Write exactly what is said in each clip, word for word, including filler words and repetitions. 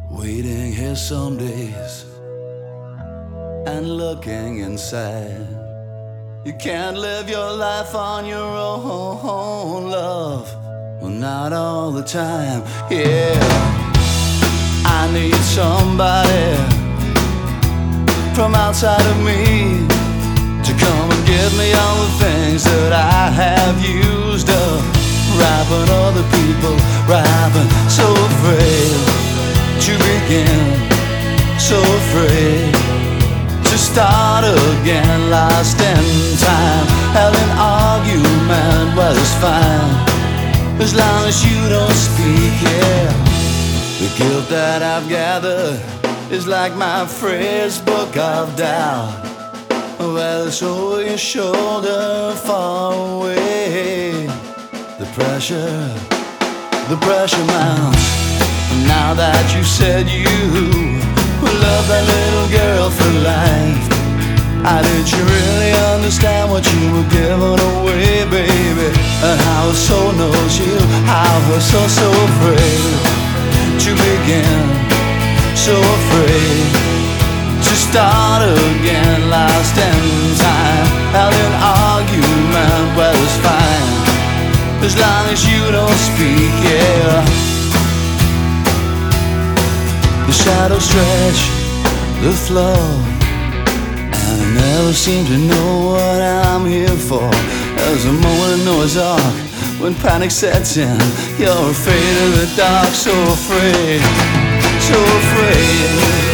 Waiting here some days and looking inside. You can't live your life on your own, love. Well, not all the time, yeah. I need somebody from outside of me to come and give me all the things that I have used up. Rapping other people, rapping, so afraid to begin, so afraid to start again. Lost in time, held an argument, well it's fine as long as you don't speak, yeah. The guilt that I've gathered is like my phrase book of doubt. Well, it's over your shoulder, far away. The pressure, the pressure mounts. Now that you said you would love that little girl for life, I did you really understand what you were giving away, baby? And how her soul knows you, how her soul so afraid to begin, so afraid to start again. Lost in time, held an argument, well it's fine as long as you don't speak, yeah. The shadows stretch, the flow, and I never seem to know what I'm here for. There's a moment I know it's dark when panic sets in. You're afraid of the dark, so afraid, so afraid.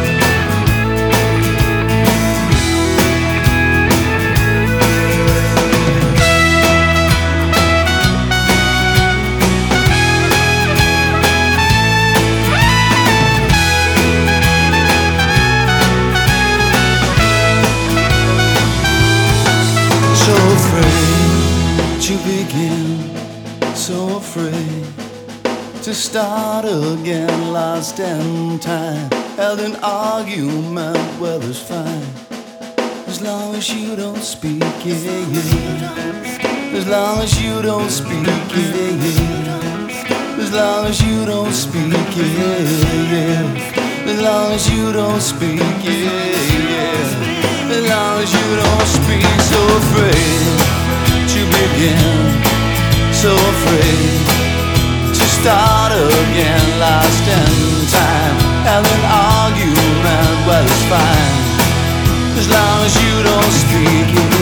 So afraid to begin, so afraid to start again. Lost in time, held an argument, well it's fine as long as you don't speak, yeah, yeah. As long as you don't speak, yeah, yeah. As long as you don't speak, yeah, yeah. As long as you don't speak, yeah, yeah. As long as you don't speak, so afraid to begin, so afraid to start again. Lost in time, held an argument, well it's fine as long as you don't speak.